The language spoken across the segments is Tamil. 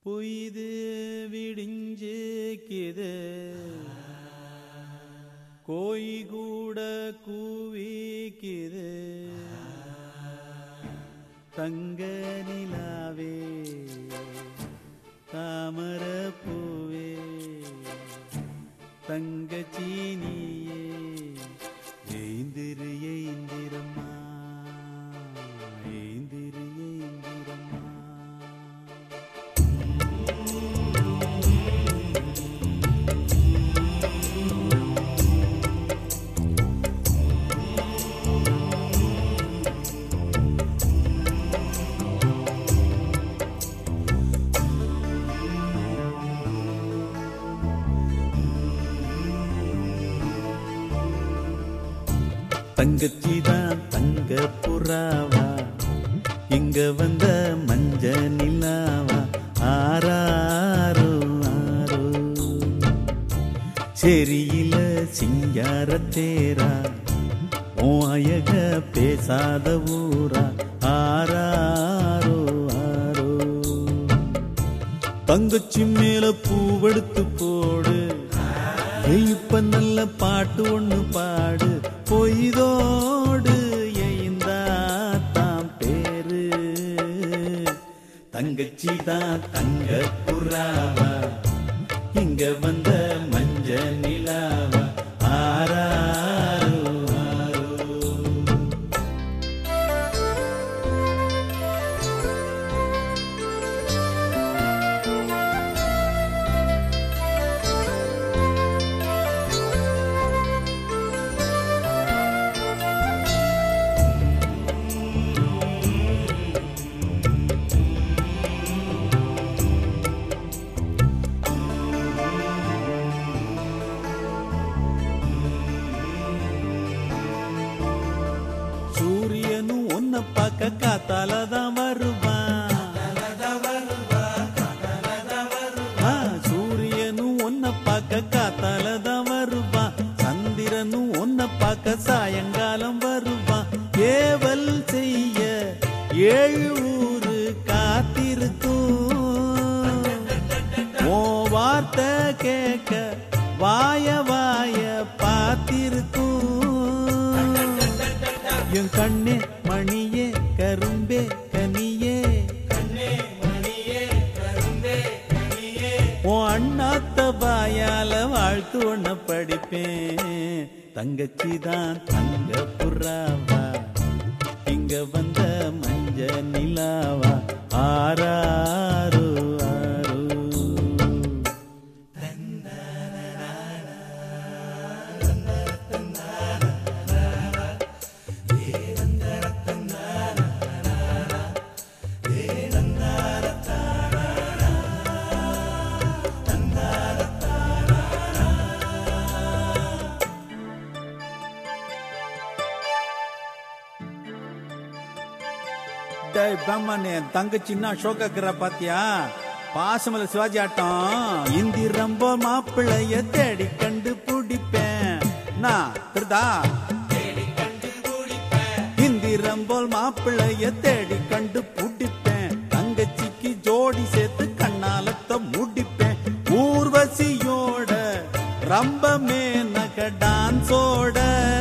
பொய்து விடிஞ்சிக்குது கோய் கூட கூவிக்குது தங்க நிலாவே தாமர பூவே தங்கச்சீனியே ஏந்திரு ஏந்திரம்மா ஏந்திரு ஏந்திரம்மா தங்கச்சிதான் தங்க புறாவா இங்க வந்த மஞ்ச நிலாவா ஆராரோ ஆரோ செரியில சிங்காரத்தேரா ஓ அயக பேசாத ஊரா ஆராரோ ஆரோ தங்கச்சி மேல பூவெடுத்து போடு இப்ப நல்ல பாட்டு ஒண்ணு பாடு பொய்தோடு எய்ந்தா தாம் பேரு தங்கச்சி தான் தங்க புறாவா இங்க வந்த மஞ்ச நிலாவா ஆராரோ ஆரோ சூரியனும் ஒன்ன பார்க்க காத்தாலதான் வருவான் சூரியனும் ஒன்ன பார்க்க காத்தாலதான் வருவான் சந்திரனும் ஒன்ன பார்க்க சாயங்காலம் வருவான் ஏவல் செய்ய 7 ஊரு காத்திருக்கும் ஓ வார்த்தை கேட்க வாய வாய பார்த்திருக்கும் என் கண்ணே மணியே கரும்பே கனியே உன் அண்ணாத்த வாயால வாழ்த்து ஒண்ண படிப்பேன் தங்கச்சி தான் தங்க புறாவா இங்க வந்த மஞ்ச நிலாவா ஆராரோ ஆரோ பிரம்மன் தங்கச்சின்னா ஷோக்கா பாத்தியா பாசமல சிவாஜி ஆட்டம் இந்தி ரொம்ப மாப்பிள்ளைய தேடி கண்டு பிடிப்பேன் நான் திருதா இந்தி ரொம்ப மாப்பிள்ளைய தேடி கண்டு பிடிப்பேன் தங்கச்சிக்கு ஜோடி சேர்த்து கண்ணாலத்த முடிப்பேன் ஊர்வசியோட ரொம்ப மேனக டான்ஸோட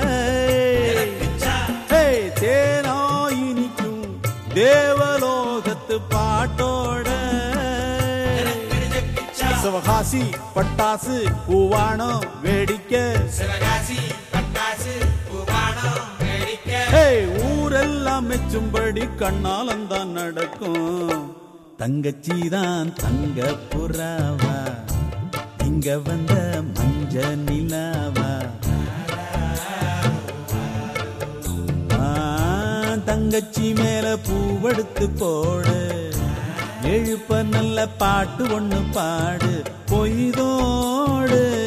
தேனோ இனிக்கும் தேவலோகத்து பாட்டோட சிவகாசி பட்டாசு பூவானோ வேடிக்கை ஊரெல்லாம் மெச்சும்படி கண்ணாலந்தான் நடக்கும் தங்கச்சி தான் தங்க புறாவா இங்க வந்த மஞ்ச நிலாவா தங்கச்சி மேல பூவெடுத்து போடு எழுப்ப நல்ல பாட்டு ஒண்ணு பாடு பொய்தோடு